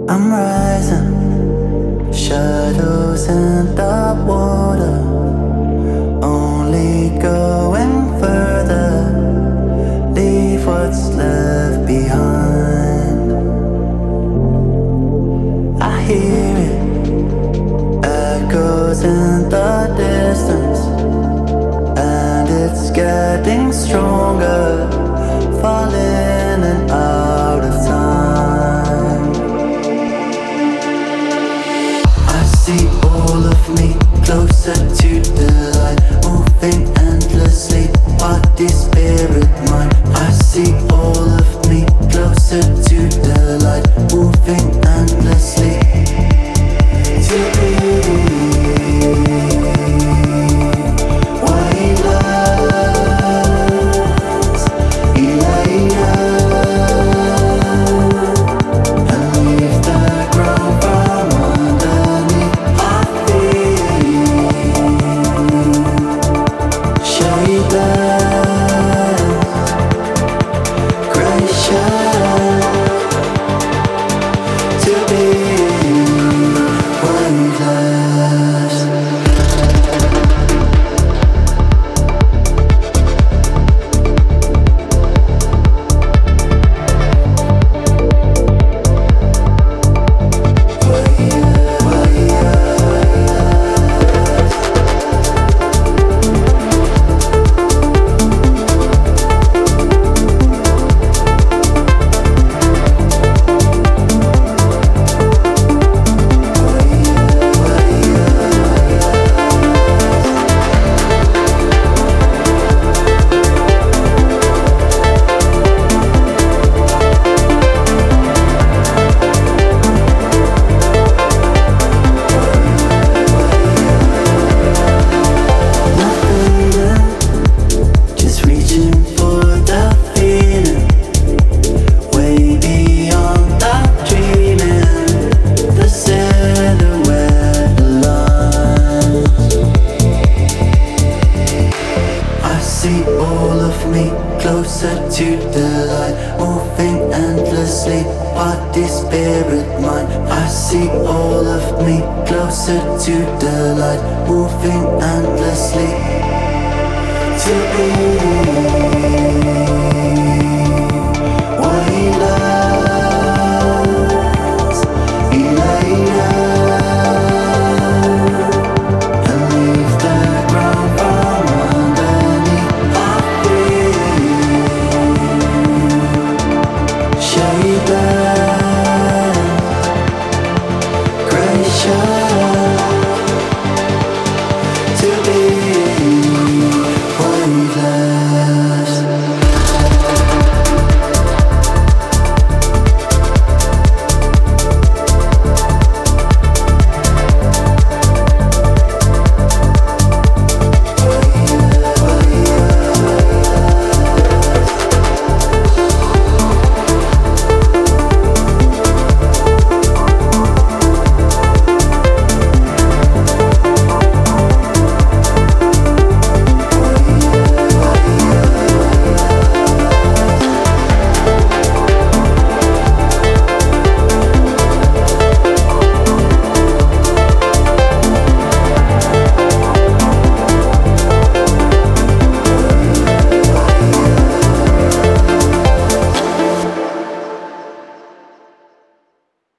I'm rising, shadows in the water, only going further, leave what's left behind. I hear it, echoes in the distance, and it's getting stronger, falling and out of time. I see all of me closer to the light, moving endlessly, body, spirit, mind. I see all of me closer to the light, moving endlessly to be. Closer to the light, moving endlessly, body, spirit, mind. I see all of me closer to the light, moving endlessly to be.